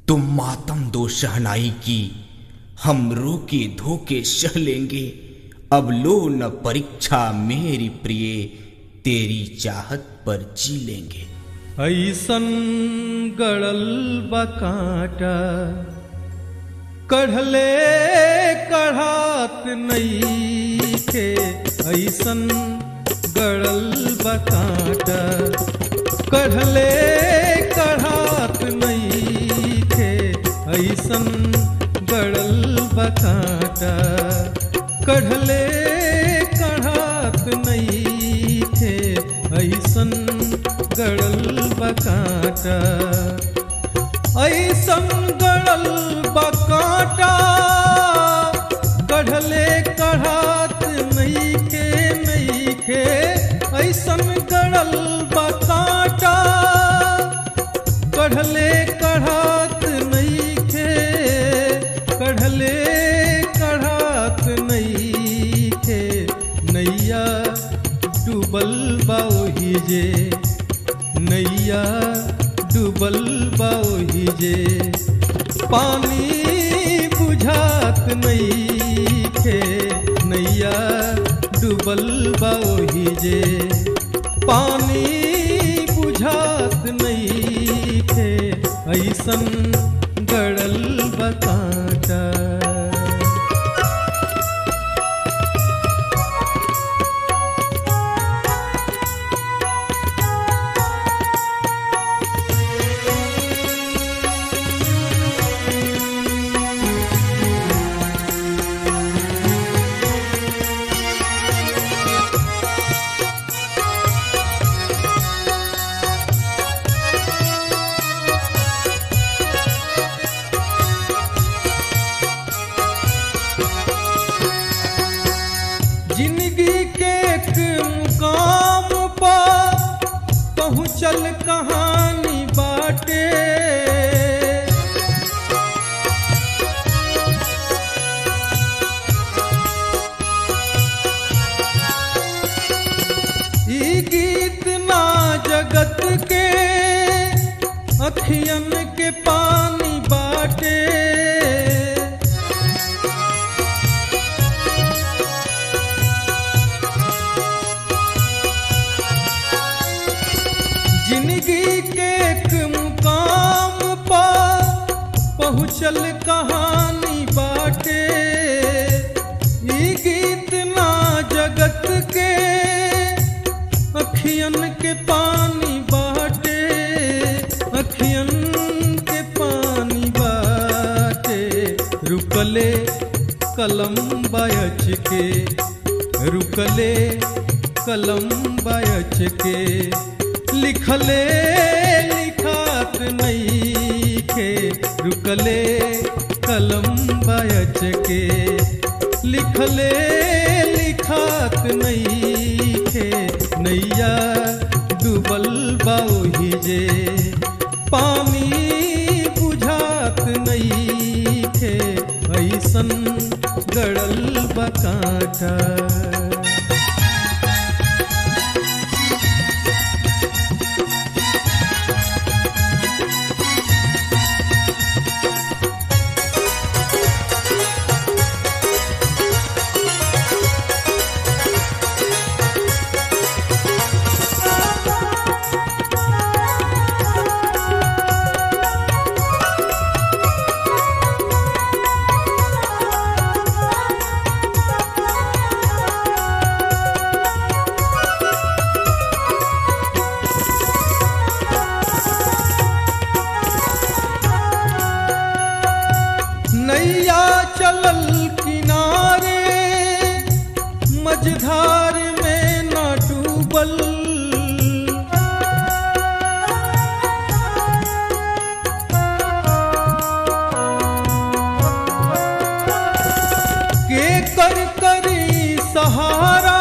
तुम मातम दो शहनाई की, हम रोके धोके सह लेंगे। अब लो न परीक्षा मेरी प्रिय, तेरी चाहत पर जी लेंगे। ऐसन गड़ल बकाटा कढ़ले कढ़ात नईखे। ऐसन गड़ल बकाटा कढ़ले कढ़ात नईखे। ऐसन गड़ल बकाटा कढ़ले कढ़ात नईखे। ऐसन गड़ल बकाटा ऐसन गड़ल बकाटा कढ़ले कढ़ात नईखे नईखे। ऐसन गड़ल बकाटा कढ़ले कढ़ात नईखे कढ़ले कढ़ात नईखे। नैया डूबल बाओही जे नैया डूबल बाओही जे। पानी बुझात नईखे नैया डूबल बाओही जे। पानी बुझात नईखे ऐसन गड़ल बकाटा। जिंदगी के एक मुकाम पर पहुँचल कहानी बाटे। ई गीत ना जगत के अखियन के पानी बाटे। जिंदगी के एक मुकाम पर पहुँचल कहानी बाटे। ई गीत ना जगत के अखियन के पानी बाटे। अखियन के पानी बाटे। रुकले कलम बायच के रुकले कलम बायच के। लिखले लिखात नईखे रुकले कलम बायच के। लिखले लिखात नईखे नैया डूबल बाओही जे। पानी बुझात नईखे ऐसन गड़ल बकाटा। नैया चलल किनारे मझधार में न डूबल। के कर करी सहारा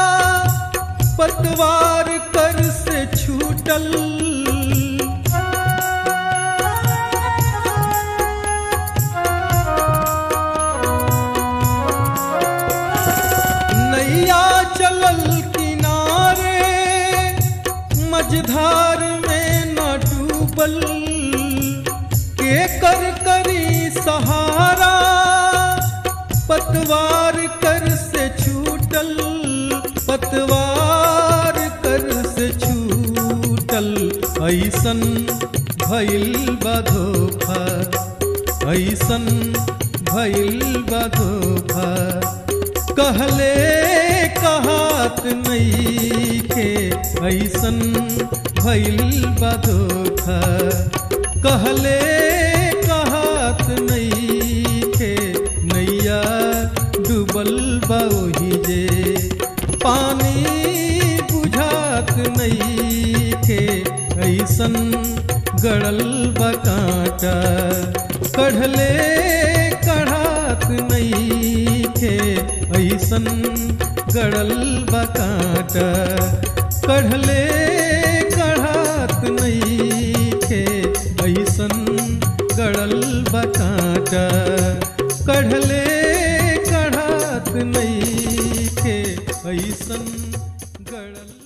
पतवार कर से छूटल। चलल किनारे मझधार में न डूबल। के कर करी सहारा पतवार कर से छूटल, पतवार कर से छूटल। ऐसन भइल बा धोखा, ऐसन भइल बा धोखा। कहले कहात नइखे, ऐसन भइल बा धोखा। कहले कहात नइखे, नैया डूबल बा ओही जे। पानी बुझात नइखे, ऐसन गड़ल बा कांटा। कढ़ले कढ़ात नइखे, ऐसन गड़ल बा कांटा। कढ़ले कढ़ात नइखे, ऐसन गड़ल बा कांटा। कढ़ले कढ़ात नइखे, ऐसन गड़ल